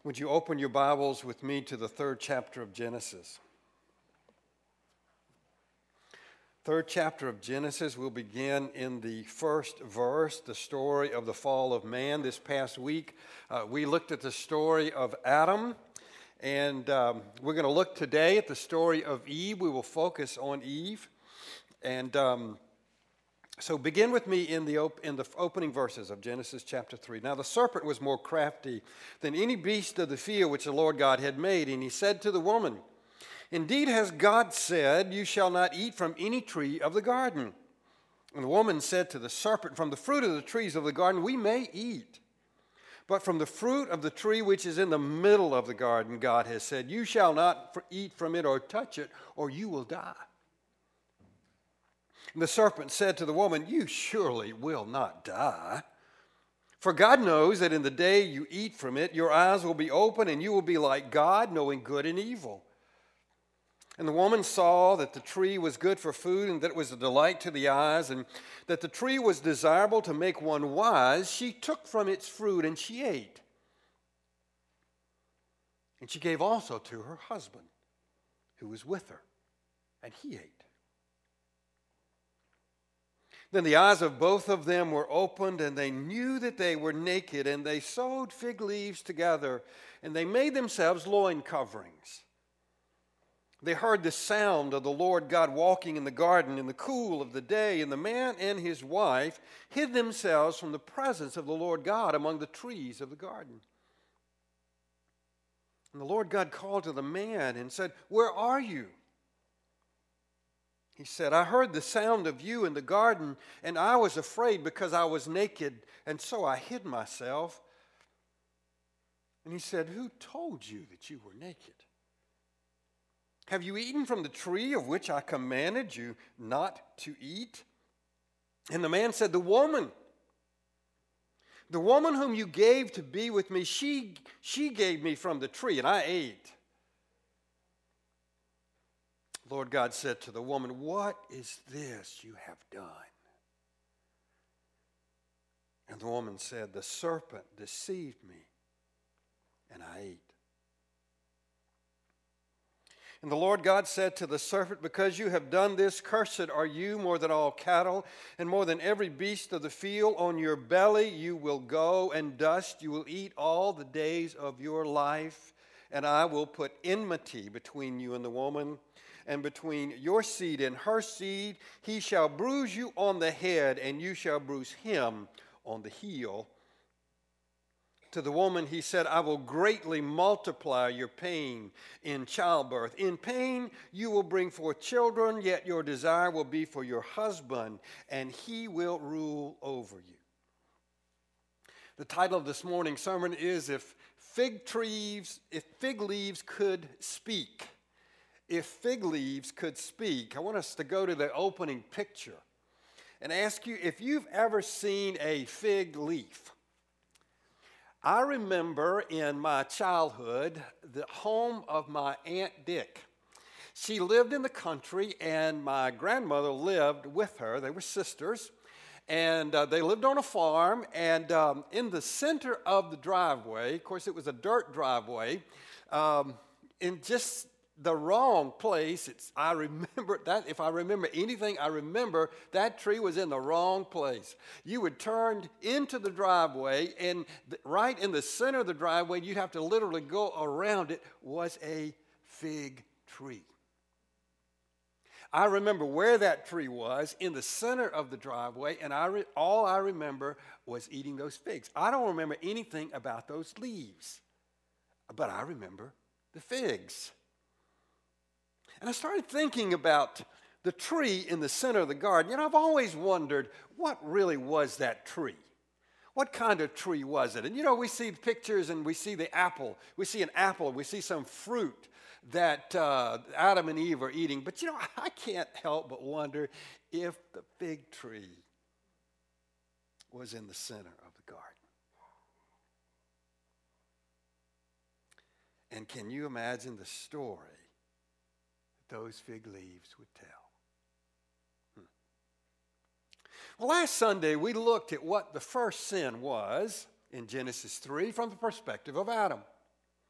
Would you open your Bibles with me to the 3rd chapter of Genesis? 3rd chapter of Genesis, we'll begin in the first verse, the story of the fall of man. This past week, we looked at the story of Adam, and we're going to look today at the story of Eve. We will focus on Eve, and so begin with me in the opening verses of Genesis chapter 3. Now the serpent was more crafty than any beast of the field which the Lord God had made, and he said to the woman, "Indeed has God said, you shall not eat from any tree of the garden." And the woman said to the serpent, "From the fruit of the trees of the garden we may eat. But from the fruit of the tree which is in the middle of the garden, God has said, you shall not eat from it or touch it, or you will die." And the serpent said to the woman, "You surely will not die. For God knows that in the day you eat from it, your eyes will be open, and you will be like God, knowing good and evil." And the woman saw that the tree was good for food, and that it was a delight to the eyes, and that the tree was desirable to make one wise. She took from its fruit, and she ate. And she gave also to her husband, who was with her, and he ate. Then the eyes of both of them were opened, and they knew that they were naked, and they sewed fig leaves together, and they made themselves loin coverings. They heard the sound of the Lord God walking in the garden in the cool of the day, and the man and his wife hid themselves from the presence of the Lord God among the trees of the garden. And the Lord God called to the man and said, "Where are you?" He said, "I heard the sound of you in the garden, and I was afraid because I was naked, and so I hid myself." And he said, "Who told you that you were naked? Have you eaten from the tree of which I commanded you not to eat?" And the man said, The woman whom you gave to be with me, she gave me from the tree, and I ate." Lord God said to the woman, "What is this you have done?" And the woman said, "The serpent deceived me, and I ate." And the Lord God said to the serpent, "Because you have done this, cursed are you more than all cattle, and more than every beast of the field. On your belly you will go, and dust you will eat all the days of your life. And I will put enmity between you and the woman, and between your seed and her seed. He shall bruise you on the head, and you shall bruise him on the heel." To the woman he said, "I will greatly multiply your pain in childbirth. In pain you will bring forth children, yet your desire will be for your husband, and he will rule over you." The title of this morning's sermon is If Fig Leaves Could Speak. If fig leaves could speak. I want us to go to the opening picture and ask you if you've ever seen a fig leaf. I remember in my childhood the home of my Aunt Dick. She lived in the country, and my grandmother lived with her. They were sisters, and they lived on a farm, and in the center of the driveway, of course it was a dirt driveway, in just the wrong place. I remember that. If I remember anything, I remember that tree was in the wrong place. You would turn into the driveway, and right in the center of the driveway, you'd have to literally go around it, was a fig tree. I remember where that tree was, in the center of the driveway, and all I remember was eating those figs. I don't remember anything about those leaves, but I remember the figs. And I started thinking about the tree in the center of the garden. You know, I've always wondered, what really was that tree? What kind of tree was it? And you know, we see pictures and we see the apple. We see an apple, we see some fruit that Adam and Eve are eating. But you know, I can't help but wonder if the fig tree was in the center of the garden. And can you imagine the story those fig leaves would tell? Well, last Sunday we looked at what the first sin was in Genesis 3 from the perspective of Adam.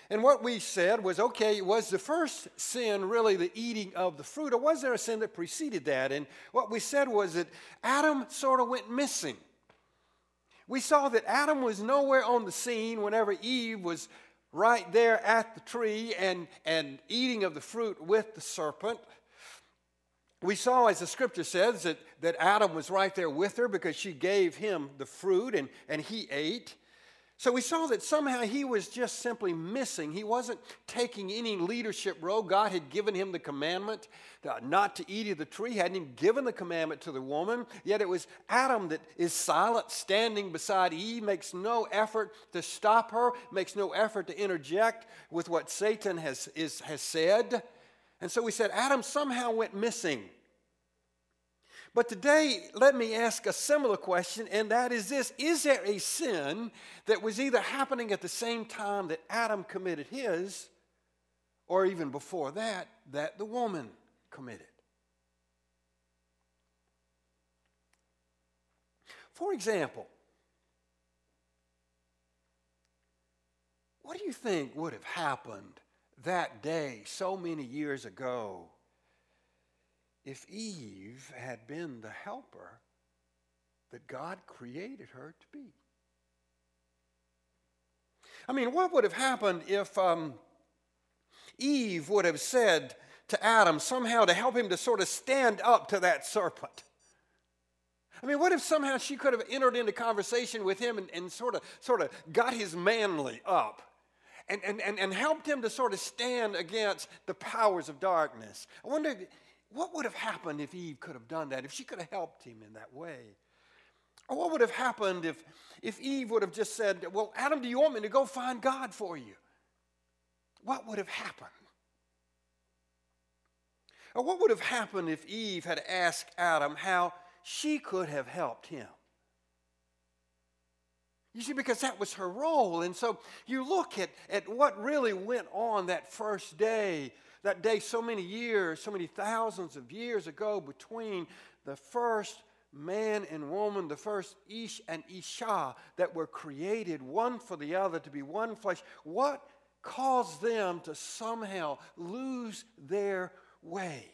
And what we said was, okay, was the first sin really the eating of the fruit, or was there a sin that preceded that? And what we said was that Adam sort of went missing. We saw that Adam was nowhere on the scene whenever Eve was right there at the tree and eating of the fruit with the serpent. We saw, as the scripture says, that Adam was right there with her because she gave him the fruit and he ate. So we saw that somehow he was just simply missing. He wasn't taking any leadership role. God had given him the commandment not to eat of the tree. He hadn't even given the commandment to the woman. Yet it was Adam that is silent, standing beside Eve, makes no effort to stop her, makes no effort to interject with what Satan has said. And so we said Adam somehow went missing. But today, let me ask a similar question, and that is this. Is there a sin that was either happening at the same time that Adam committed his, or even before that the woman committed? For example, what do you think would have happened that day so many years ago if Eve had been the helper that God created her to be? I mean, what would have happened if Eve would have said to Adam somehow to help him to sort of stand up to that serpent? I mean, what if somehow she could have entered into conversation with him and sort of got his manly up and helped him to sort of stand against the powers of darkness? I wonder, what would have happened if Eve could have done that, if she could have helped him in that way? Or what would have happened if Eve would have just said, well, Adam, do you want me to go find God for you? What would have happened? Or what would have happened if Eve had asked Adam how she could have helped him? You see, because that was her role. And so you look at what really went on that first day, that day so many years, so many thousands of years ago between the first man and woman, the first Ish and Isha that were created one for the other to be one flesh. What caused them to somehow lose their way?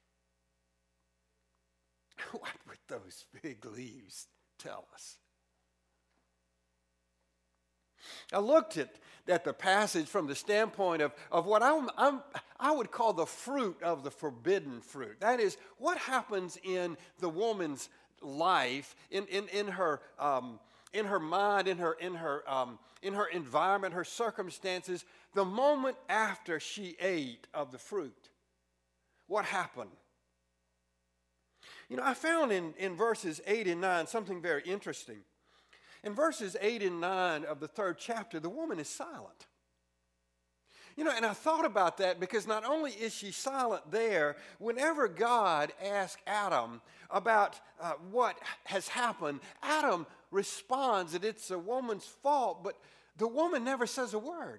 What would those big leaves tell us? I looked at the passage from the standpoint of what I would call the fruit of the forbidden fruit. That is, what happens in the woman's life, in her mind, in her environment, her circumstances, the moment after she ate of the fruit. What happened? You know, I found in verses 8 and 9 something very interesting. In verses 8 and 9 of the 3rd chapter, the woman is silent. You know, and I thought about that because not only is she silent there, whenever God asked Adam about what has happened, Adam responds that it's a woman's fault, but the woman never says a word.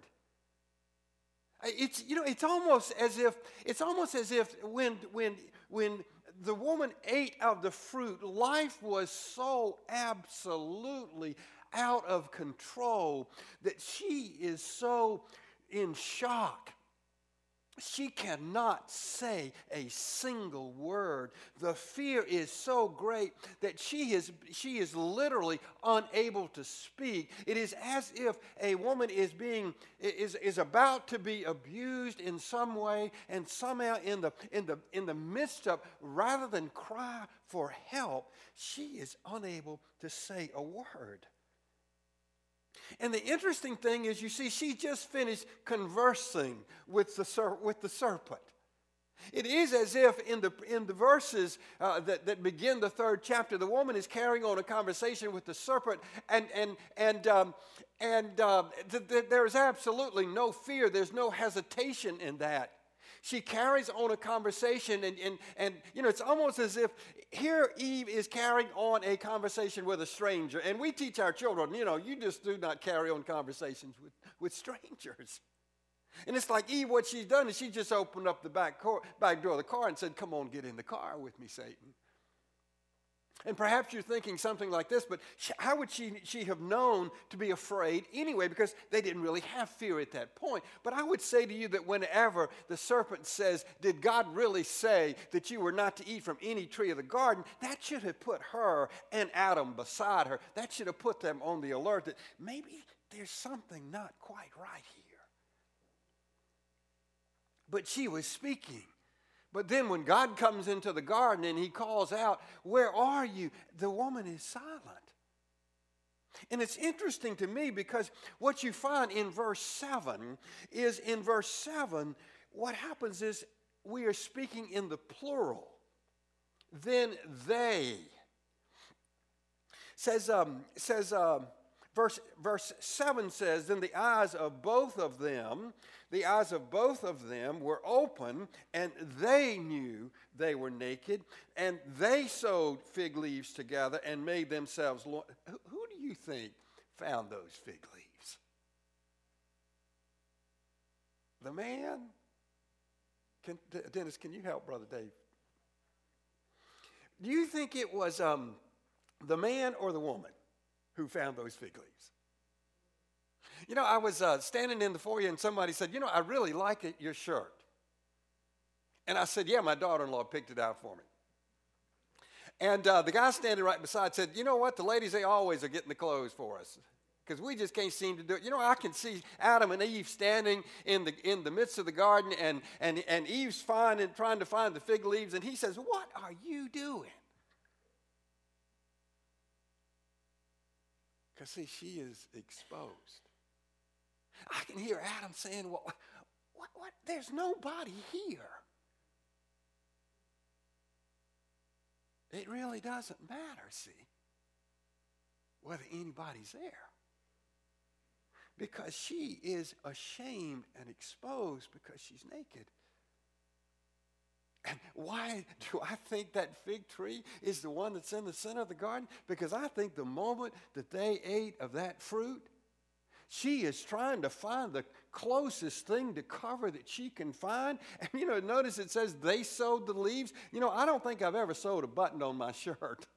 It's almost as if when the woman ate of the fruit, life was so absolutely out of control that she is so in shock. She cannot say a single word. The fear is so great that she is literally unable to speak. It is as if a woman is about to be abused in some way, and somehow in the midst of, rather than cry for help, she is unable to say a word. And the interesting thing is, you see, she just finished conversing with the serpent. It is as if in the verses that begin the 3rd chapter, the woman is carrying on a conversation with the serpent, and there is absolutely no fear. There's no hesitation in that. She carries on a conversation, and you know, it's almost as if here Eve is carrying on a conversation with a stranger. And we teach our children, you know, you just do not carry on conversations with strangers. And it's like Eve, what she's done is she just opened up the back door of the car and said, come on, get in the car with me, Satan. And perhaps you're thinking something like this, but how would she have known to be afraid anyway? Because they didn't really have fear at that point. But I would say to you that whenever the serpent says, did God really say that you were not to eat from any tree of the garden? That should have put her and Adam beside her. That should have put them on the alert that maybe there's something not quite right here. But she was speaking. But then when God comes into the garden and he calls out, where are you? The woman is silent. And it's interesting to me because what you find in verse 7 is in verse 7, what happens is we are speaking in the plural. Then they. Verse 7 says, then the eyes of both of them were open, and they knew they were naked, and they sewed fig leaves together and made themselves. Who do you think found those fig leaves? The man? Dennis, can you help Brother Dave? Do you think it was the man or the woman who found those fig leaves? You know, I was standing in the foyer and somebody said, you know, I really like your shirt. And I said, yeah, my daughter-in-law picked it out for me. And the guy standing right beside said, you know what, the ladies, they always are getting the clothes for us because we just can't seem to do it. You know, I can see Adam and Eve standing in the midst of the garden and Eve's trying to find the fig leaves, and he says, what are you doing? Because, see, she is exposed. I can hear Adam saying, well, what? There's nobody here. It really doesn't matter, see, whether anybody's there. Because she is ashamed and exposed because she's naked. And why do I think that fig tree is the one that's in the center of the garden? Because I think the moment that they ate of that fruit, she is trying to find the closest thing to cover that she can find. And, you know, notice it says they sewed the leaves. You know, I don't think I've ever sewed a button on my shirt.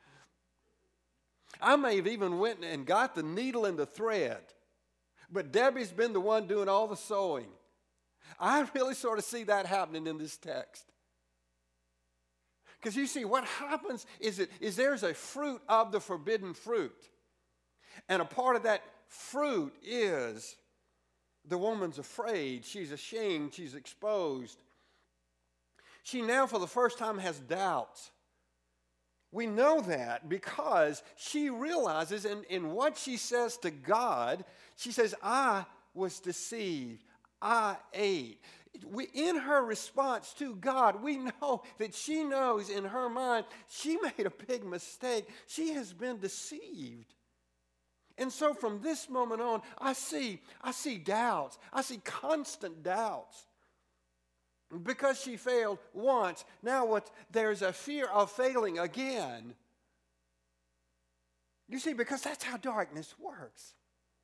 I may have even went and got the needle and the thread. But Debbie's been the one doing all the sewing. I really sort of see that happening in this text. Because you see, what happens is there's a fruit of the forbidden fruit. And a part of that fruit is the woman's afraid, she's ashamed, she's exposed. She now for the first time has doubts. We know that because she realizes in what she says to God, she says, I was deceived, I ate. In her response to God, we know that she knows in her mind she made a big mistake. She has been deceived. And so from this moment on, I see doubts. I see constant doubts. Because she failed once, now there's a fear of failing again. You see, because that's how darkness works.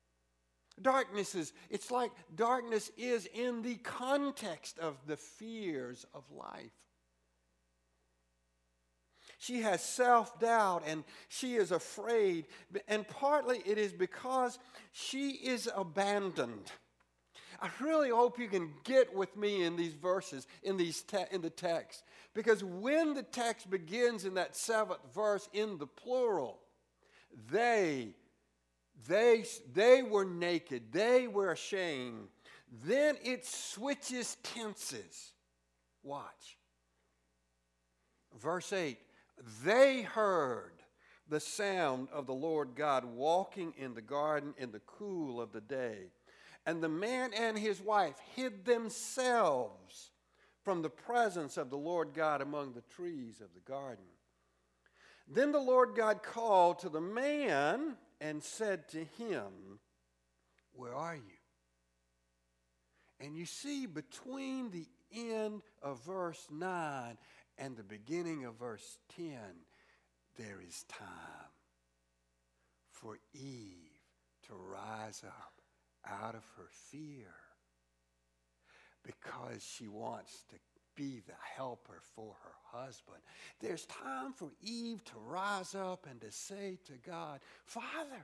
It's like darkness is in the context of the fears of life. She has self-doubt and she is afraid. And partly it is because she is abandoned. I really hope you can get with me in these verses, in the text. Because when the text begins in that 7th verse in the plural, they were naked, they were ashamed. Then it switches tenses. Watch. Verse 8, they heard the sound of the Lord God walking in the garden in the cool of the day. And the man and his wife hid themselves from the presence of the Lord God among the trees of the garden. Then the Lord God called to the man and said to him, where are you? And you see, between the end of verse 9 and the beginning of verse 10, there is time for Eve to rise up out of her fear because she wants to be the helper for her husband. There's time for Eve to rise up and to say to God, Father,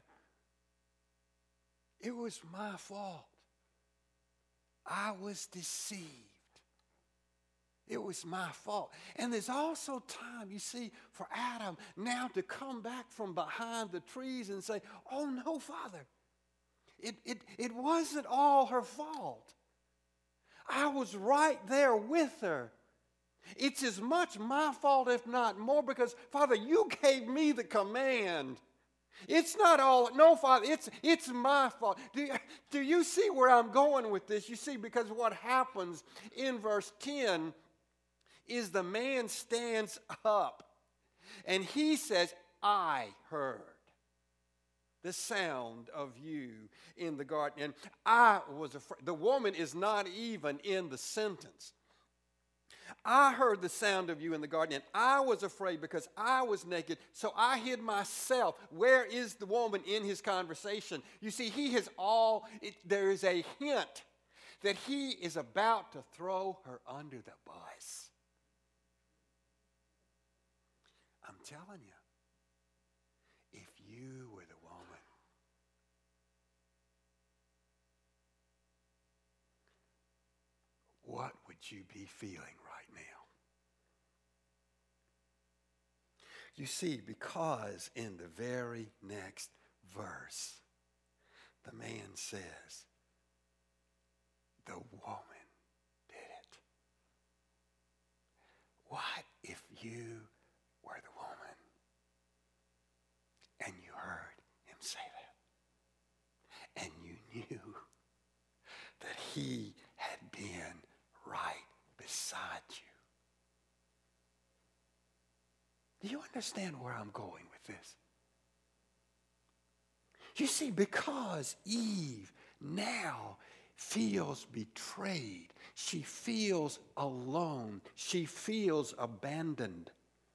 it was my fault. I was deceived. It was my fault. And there's also time, you see, for Adam now to come back from behind the trees and say, oh no, Father, it wasn't all her fault. I was right there with her. It's as much my fault, if not more, because, Father, you gave me the command. It's not all, no, Father, it's my fault. Do you see where I'm going with this? You see, because what happens in verse 10 is the man stands up and he says, I heard the sound of you in the garden. And I was afraid. The woman is not even in the sentence. I heard the sound of you in the garden, and I was afraid because I was naked, so I hid myself. Where is the woman in his conversation? You see, there is a hint that he is about to throw her under the bus. I'm telling you, if you were the woman, what would you be feeling right now? You see, because in the very next verse, the man says, the woman did it. What if you were the woman and you heard him say that? And you knew that he had been right beside you. Do you understand where I'm going with this? You see, because Eve now feels betrayed, she feels alone, she feels abandoned.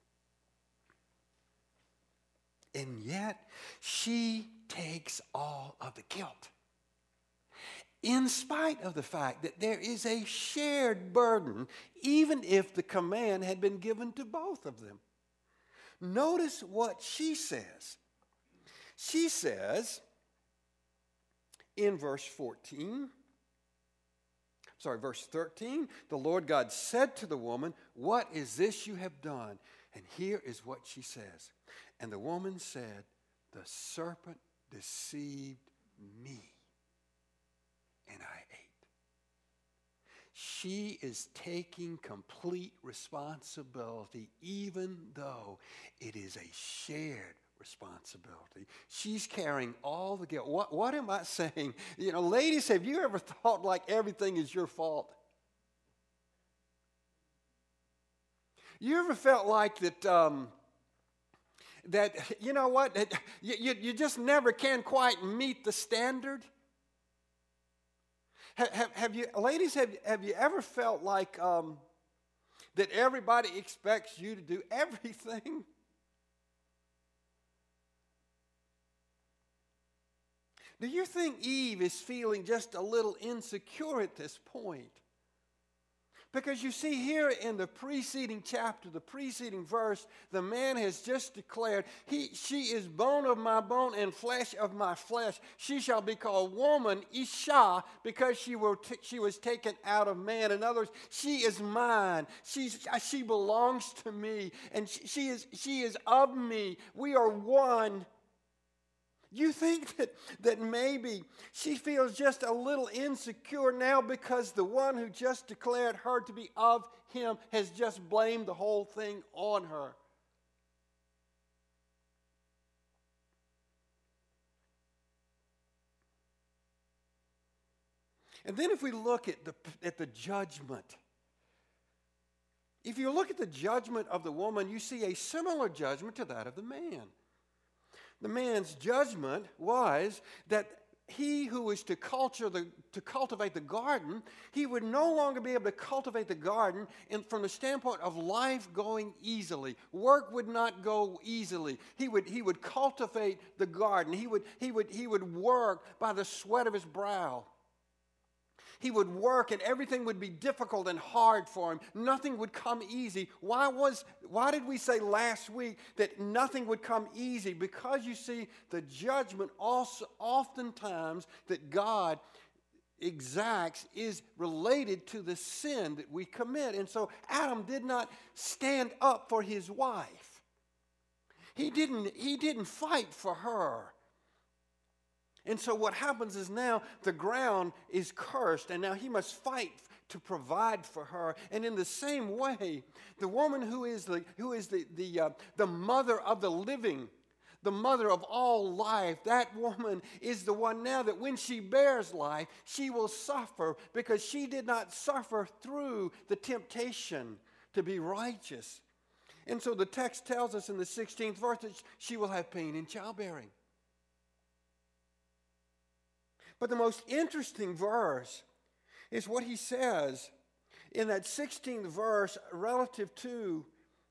And yet, she takes all of the guilt. In spite of the fact that there is a shared burden, even if the command had been given to both of them. Notice what she says. She says in verse 13, verse 13, the Lord God said to the woman, what is this you have done? And here is what she says. And the woman said, the serpent deceived me, and I ate. She is taking complete responsibility, even though it is a shared responsibility. She's carrying all the guilt. What am I saying? You know, ladies, have you ever thought like everything is your fault? You ever felt like that, that you know what, you just never can quite meet the standard? Have you, ladies, have you ever felt like that everybody expects you to do everything? Do you think Eve is feeling just a little insecure at this point? Because you see here in the preceding chapter, the preceding verse, the man has just declared, she is bone of my bone and flesh of my flesh. She shall be called woman, Isha, because she was taken out of man. In other words, she is mine. She belongs to me, and she is of me. We are one. You think that maybe she feels just a little insecure now because the one who just declared her to be of him has just blamed the whole thing on her. And then if we look at the judgment, if you look at the judgment of the woman, you see a similar judgment to that of the man. The man's judgment was that he who was to cultivate the garden, he would no longer be able to cultivate the garden from the standpoint of life going easily. Work would not go easily. He would cultivate the garden. He would work by the sweat of his brow. He would work and everything would be difficult and hard for him. Nothing would come easy. Why did we say last week that nothing would come easy? Because you see, the judgment also oftentimes that God exacts is related to the sin that we commit. And so Adam did not stand up for his wife. He didn't fight for her. And so what happens is now the ground is cursed, and now he must fight to provide for her. And in the same way, the woman who is the mother of the living, the mother of all life, that woman is the one now that when she bears life, she will suffer because she did not suffer through the temptation to be righteous. And so the text tells us in the 16th verse that she will have pain in childbearing. But the most interesting verse is what he says in that 16th verse relative to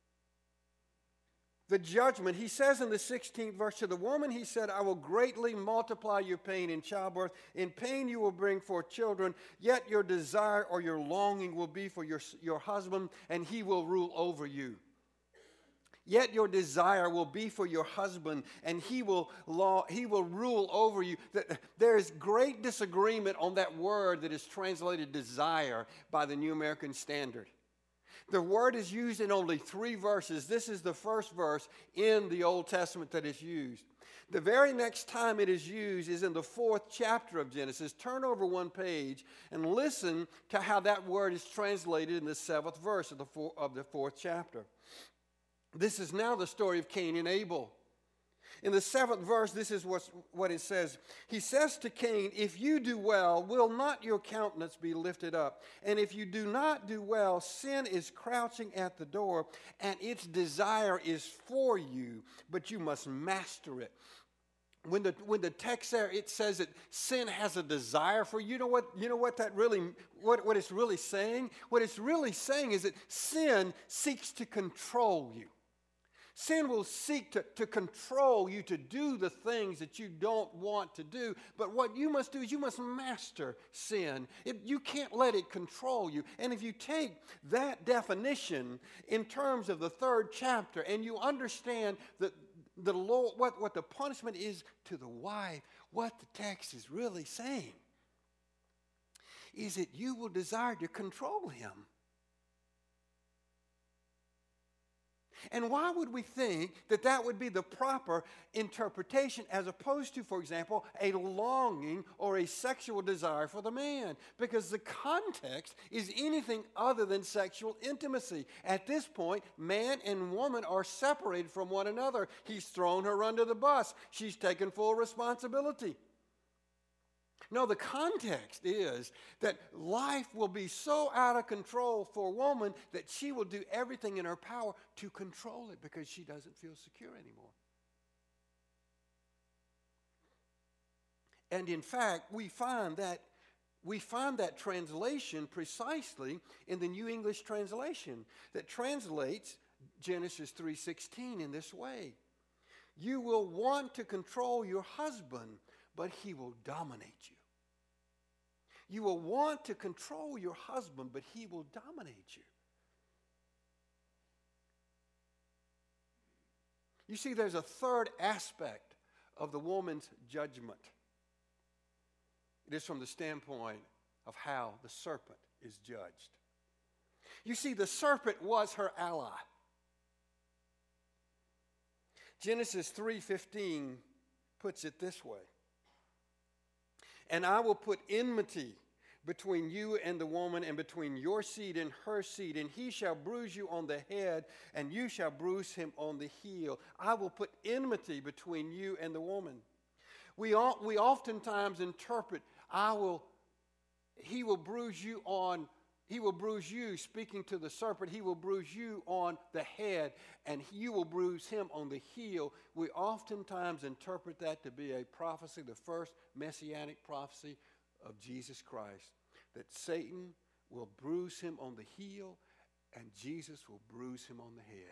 the judgment. He says in the 16th verse, to the woman he said, I will greatly multiply your pain in childbirth. In pain you will bring forth children, yet your desire or your longing will be for your husband, and he will rule over you. Yet your desire will be for your husband, and he will rule over you. There is great disagreement on that word that is translated desire by the New American Standard. The word is used in only 3 verses. This is the first verse in the Old Testament that is used. The very next time it is used is in the 4th chapter of Genesis. Turn over one page and listen to how that word is translated in the 7th verse of the 4th chapter. This is now the story of Cain and Abel. In the 7th verse, this is what it says. He says to Cain, if you do well, will not your countenance be lifted up? And if you do not do well, sin is crouching at the door, and its desire is for you, but you must master it. When the text there, it says that sin has a desire for you. You know what that really, what it's really saying? What it's really saying is that sin seeks to control you. Sin will seek to control you to do the things that you don't want to do. But what you must do is you must master sin. You can't let it control you. And if you take that definition in terms of the 3rd chapter and you understand that the Lord, what the punishment is to the wife, what the text is really saying is that you will desire to control him. And why would we think that that would be the proper interpretation as opposed to, for example, a longing or a sexual desire for the man? Because the context is anything other than sexual intimacy. At this point, man and woman are separated from one another. He's thrown her under the bus. She's taken full responsibility. No, the context is that life will be so out of control for a woman that she will do everything in her power to control it because she doesn't feel secure anymore. And in fact, we find that translation precisely in the New English Translation that translates Genesis 3:16 in this way. You will want to control your husband, but he will dominate you. You will want to control your husband, but he will dominate you. You see, there's a third aspect of the woman's judgment. It is from the standpoint of how the serpent is judged. You see, the serpent was her ally. Genesis 3:15 puts it this way. And I will put enmity between you and the woman, and between your seed and her seed, and he shall bruise you on the head, and you shall bruise him on the heel. I will put enmity between you and the woman. We oftentimes interpret, he will bruise you, speaking to the serpent, he will bruise you on the head, and you will bruise him on the heel. We oftentimes interpret that to be a prophecy, the first messianic prophecy of Jesus Christ, that Satan will bruise him on the heel, and Jesus will bruise him on the head.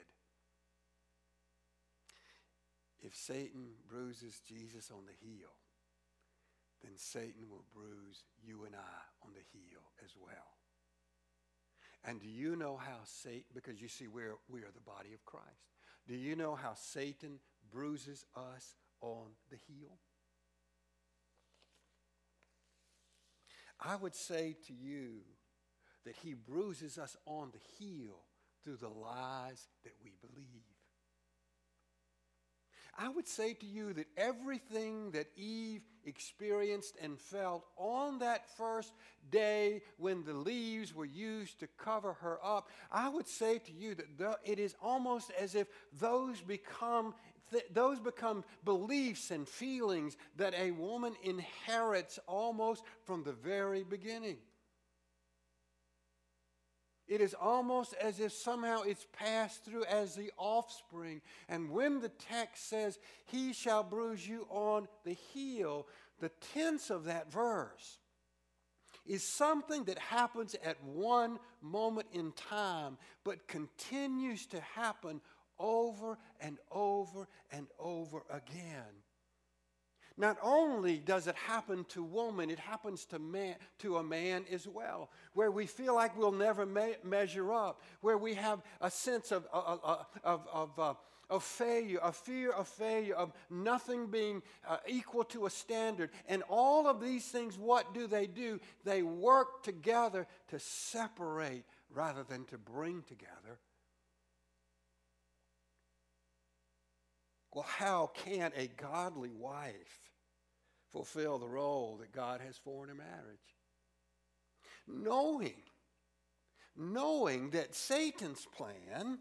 If Satan bruises Jesus on the heel, then Satan will bruise you and I on the heel. And do you know how Satan, because you see we are the body of Christ. Do you know how Satan bruises us on the heel? I would say to you that he bruises us on the heel through the lies that we believe. I would say to you that everything that Eve experienced and felt on that first day when the leaves were used to cover her up, I would say to you that it is almost as if those become beliefs and feelings that a woman inherits almost from the very beginning. It is almost as if somehow it's passed through as the offspring. And when the text says, he shall bruise you on the heel, the tense of that verse is something that happens at one moment in time, but continues to happen over and over and over again. Not only does it happen to woman, it happens to a man as well, where we feel like we'll never measure up, where we have a sense of failure, a fear of failure, of nothing being equal to a standard. And all of these things, what do? They work together to separate rather than to bring together. Well, how can a godly wife fulfill the role that God has for in a marriage? Knowing that Satan's plan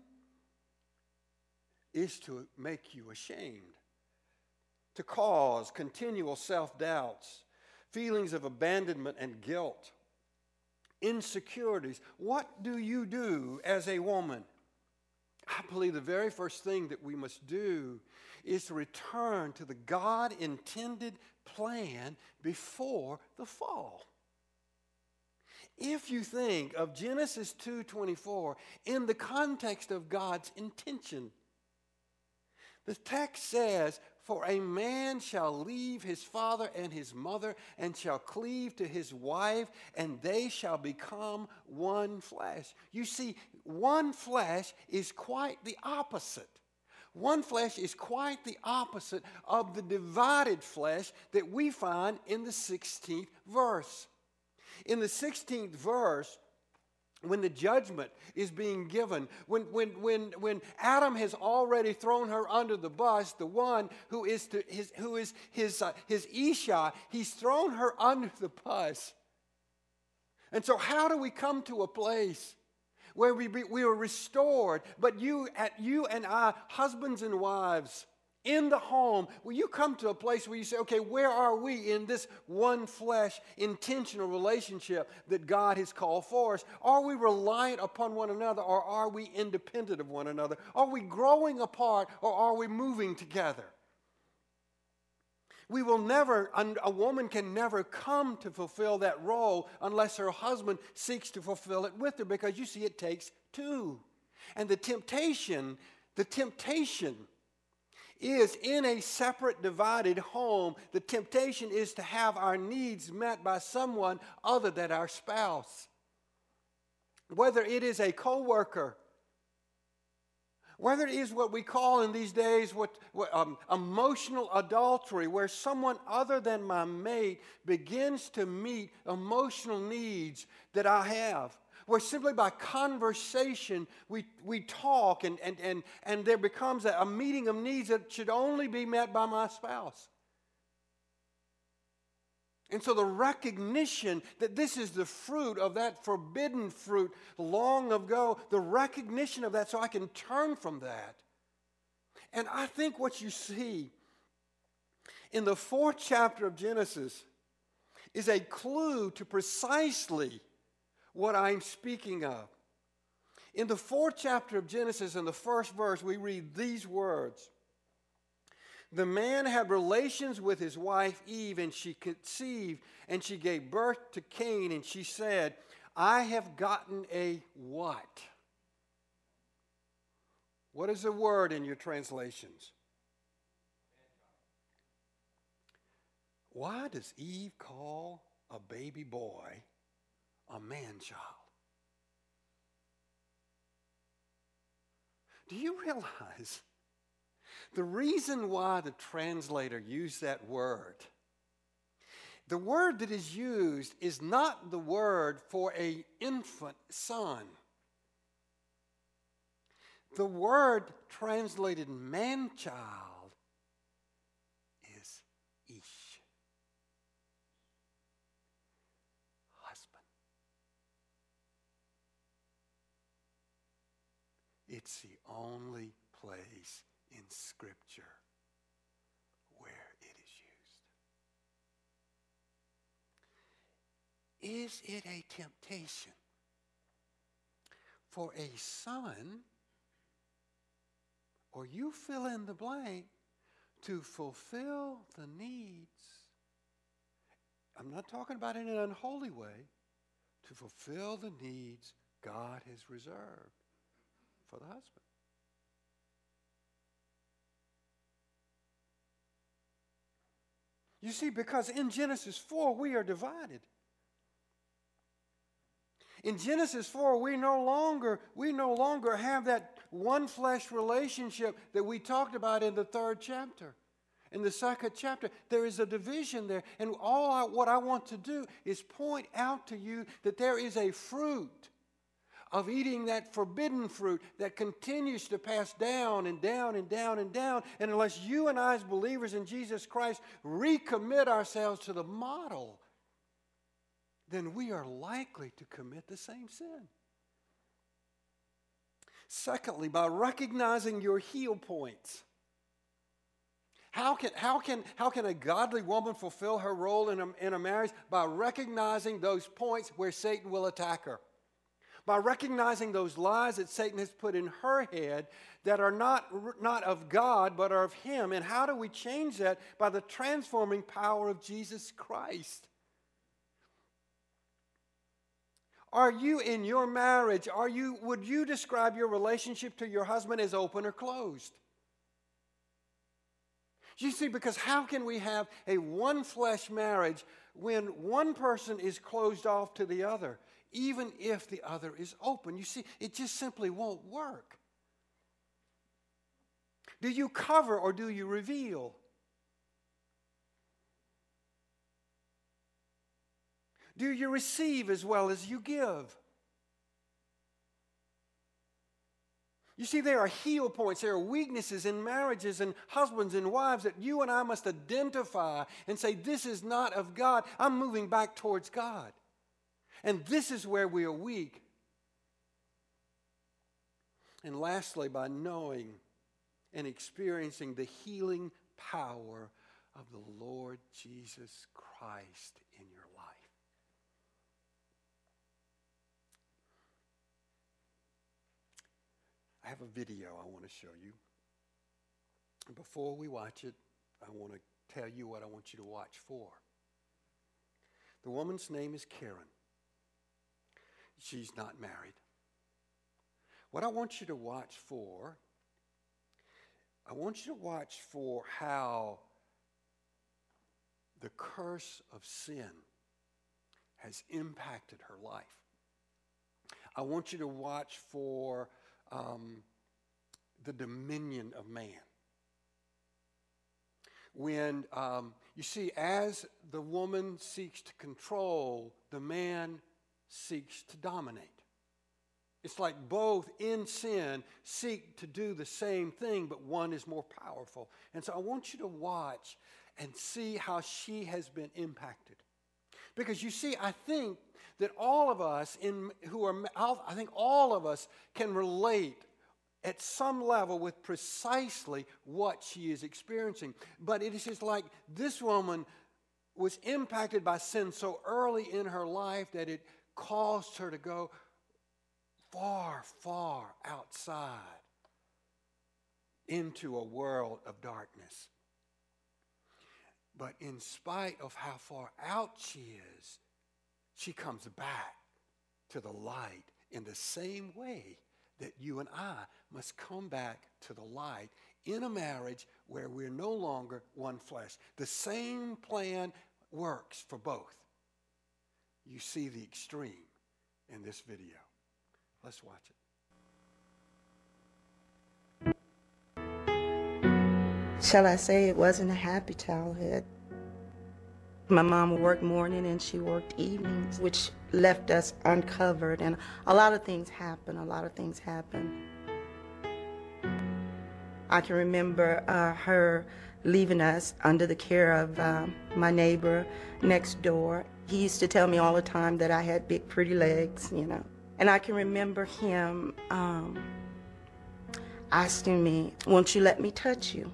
is to make you ashamed, to cause continual self-doubts, feelings of abandonment and guilt, insecurities. What do you do as a woman? I believe the very first thing that we must do is to return to the God-intended plan before the fall. If you think of Genesis 2:24 in the context of God's intention, the text says, for a man shall leave his father and his mother and shall cleave to his wife, and they shall become one flesh. You see, one flesh is quite the opposite. One flesh is quite the opposite of the divided flesh that we find in the 16th verse. In the 16th verse, when the judgment is being given, when Adam has already thrown her under the bus, the one who is his Isha, he's thrown her under the bus. And so how do we come to a place where we are restored, but you and I, husbands and wives, in the home, will you come to a place where you say, okay, where are we in this one flesh, intentional relationship that God has called for us? Are we reliant upon one another, or are we independent of one another? Are we growing apart, or are we moving together? We will never, a woman can never come to fulfill that role unless her husband seeks to fulfill it with her, because you see, it takes two. And the temptation is in a separate, divided home, the temptation is to have our needs met by someone other than our spouse. Whether it is a co-worker, whether it is what we call in these days emotional adultery, where someone other than my mate begins to meet emotional needs that I have, where simply by conversation we talk and there becomes a meeting of needs that should only be met by my spouse. And so the recognition that this is the fruit of that forbidden fruit long ago, the recognition of that so I can turn from that. And I think what you see in the 4th chapter of Genesis is a clue to precisely what I'm speaking of. In the 4th chapter of Genesis, in the 1st verse, we read these words. The man had relations with his wife Eve, and she conceived, and she gave birth to Cain, and she said, I have gotten a what? What is the word in your translations? Why does Eve call a baby boy a man-child? Do you realize the reason why the translator used that word? The word that is used is not the word for an infant son. The word translated man-child is ish, husband. It's the only place in Scripture where it is used. Is it a temptation for a son, or you fill in the blank, to fulfill the needs? I'm not talking about in an unholy way. To fulfill the needs God has reserved for the husband. You see, because in Genesis 4, we are divided. In Genesis 4, we no longer have that one flesh relationship that we talked about in the 3rd chapter. In the 2nd chapter, there is a division there. And what I want to do is point out to you that there is a fruit of eating that forbidden fruit that continues to pass down and down and down and down. And unless you and I, as believers in Jesus Christ, recommit ourselves to the model, then we are likely to commit the same sin. Secondly, by recognizing your heel points. How can a godly woman fulfill her role in a marriage? By recognizing those points where Satan will attack her. By recognizing those lies that Satan has put in her head that are not of God but are of him. And how do we change that? By the transforming power of Jesus Christ. Are you in your marriage, would you describe your relationship to your husband as open or closed? You see, because how can we have a one-flesh marriage when one person is closed off to the other, even if the other is open? You see, it just simply won't work. Do you cover or do you reveal? Do you receive as well as you give? You see, there are heel points, there are weaknesses in marriages and husbands and wives that you and I must identify and say, this is not of God. I'm moving back towards God. And this is where we are weak. And lastly, by knowing and experiencing the healing power of the Lord Jesus Christ in your life. I have a video I want to show you. Before we watch it, I want to tell you what I want you to watch for. The woman's name is Karen. She's not married. What I want you to watch for, I want you to watch for how the curse of sin has impacted her life. I want you to watch for the dominion of man. When, you see, as the woman seeks to control, the man seeks to dominate. It's like both in sin seek to do the same thing, but one is more powerful. And so I want you to watch and see how she has been impacted. Because you see, I think that all of us I think all of us can relate at some level with precisely what she is experiencing. But it is just like this woman was impacted by sin so early in her life that it caused her to go far, far outside into a world of darkness. But in spite of how far out she is, she comes back to the light in the same way that you and I must come back to the light in a marriage where we're no longer one flesh. The same plan works for both. You see the extreme in this video. Let's watch it. Shall I say it wasn't a happy childhood? My mom worked morning and she worked evenings, which left us uncovered, and a lot of things happened. I can remember her leaving us under the care of my neighbor next door. He used to tell me all the time that I had big, pretty legs, you know. And I can remember him asking me, "Won't you let me touch you?"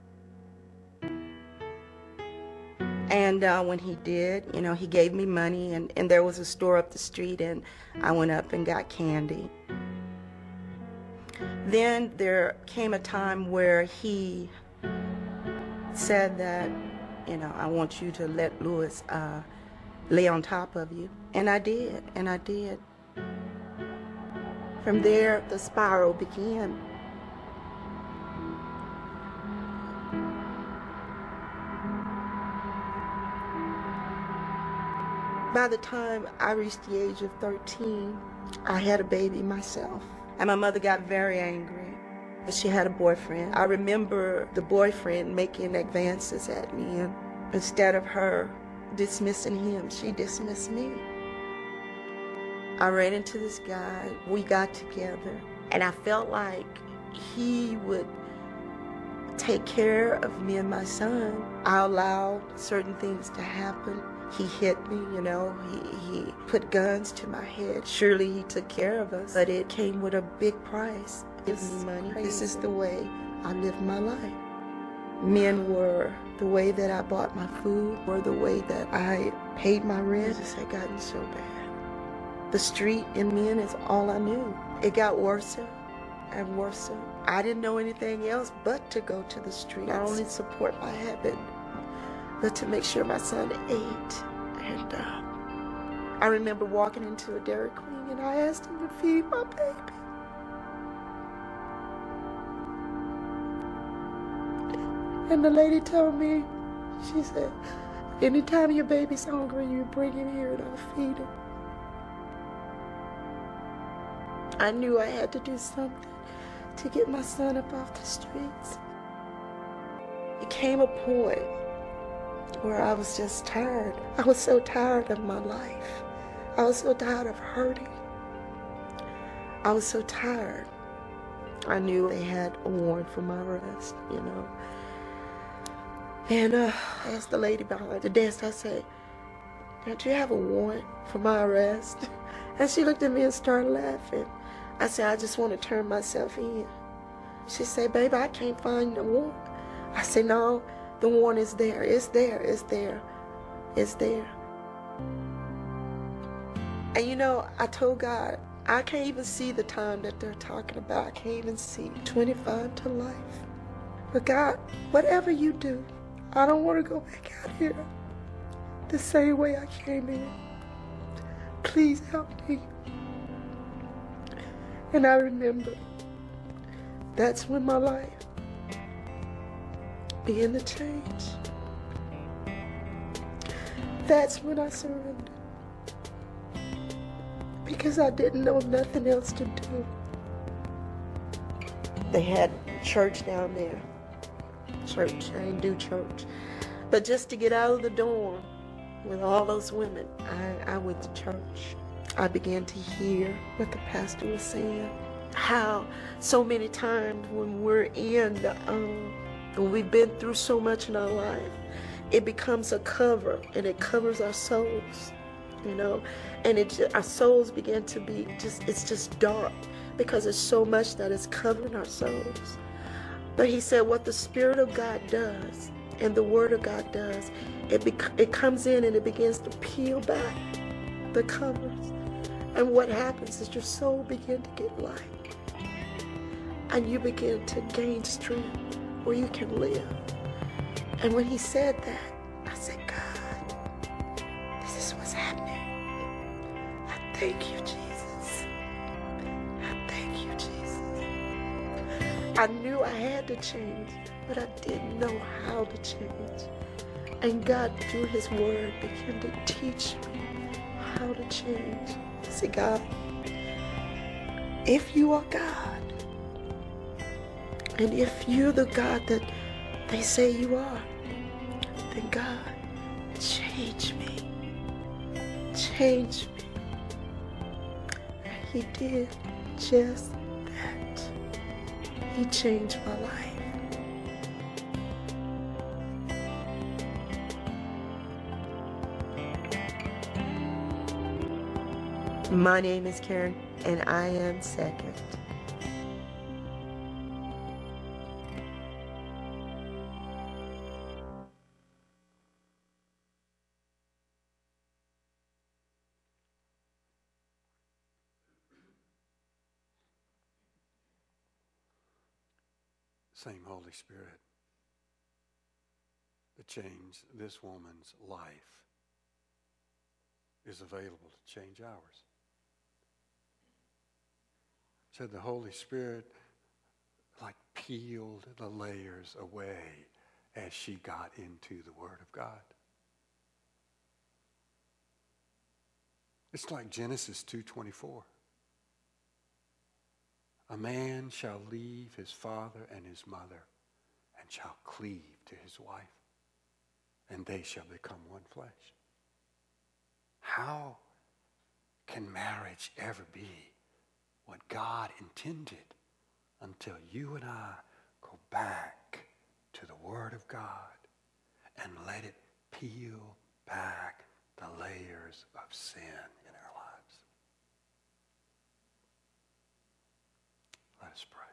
And when he did, you know, he gave me money, and there was a store up the street, and I went up and got candy. Then there came a time where he said that, you know, "I want you to let Louis lay on top of you." And I did. From there, the spiral began. By the time I reached the age of 13, I had a baby myself. And my mother got very angry. She had a boyfriend. I remember the boyfriend making advances at me, and instead of her dismissing him, she dismissed me. I ran into this guy. We got together, and I felt like he would take care of me and my son. I allowed certain things to happen. He hit me, you know, he put guns to my head. Surely he took care of us, but it came with a big price. Give me money. This is the way I lived my life. Men were the way that I bought my food, or the way that I paid my rent. It had gotten so bad. The street and men is all I knew. It got worse and worse. I didn't know anything else but to go to the street. Not only support my habit, but to make sure my son ate. And I remember walking into a Dairy Queen, and I asked him to feed my baby. And the lady told me, she said, "Anytime your baby's hungry, you bring him here and I'll feed him." I knew I had to do something to get my son up off the streets. It came a point where I was just tired. I was so tired of my life. I was so tired of hurting. I was so tired. I knew they had a warrant for my arrest, you know. And I asked the lady behind the desk, I said, "Do you have a warrant for my arrest?" And she looked at me and started laughing. I said, "I just want to turn myself in." She said, "Baby, I can't find the warrant." I said, "No, the warrant is there. It's there. And you know, I told God, I can't even see the time that they're talking about. I can't even see 25 to life. But God, whatever you do, I don't want to go back out here the same way I came in. Please help me." And I remember that's when my life began to change. That's when I surrendered, because I didn't know nothing else to do. They had church down there. Church, I didn't do church. But just to get out of the dorm with all those women, I went to church. I began to hear what the pastor was saying. How so many times when we're when we've been through so much in our life, it becomes a cover, and it covers our souls, you know. And our souls begin to be it's just dark, because there's so much that is covering our souls. But he said what the Spirit of God does and the Word of God does, it comes in and it begins to peel back the covers. And what happens is your soul begins to get light. And you begin to gain strength where you can live. And when he said that, I said, "God, this is what's happening. I thank you, Jesus. I thank you, Jesus." I knew I had to change, but I didn't know how to change. And God, through his word, began to teach me how to change. I said, "God, if you are God, and if you're the God that they say you are, then God, change me. Change me. And he did just that. He changed my life. My name is Karen, and I am second. Same Holy Spirit that changed this woman's life is available to change ours. Said the Holy Spirit like peeled the layers away as she got into the Word of God. It's like Genesis 2:24. A man shall leave his father and his mother and shall cleave to his wife, and they shall become one flesh. How can marriage ever be what God intended until you and I go back to the Word of God and let it peel back the layers of sin in our lives? Let us pray.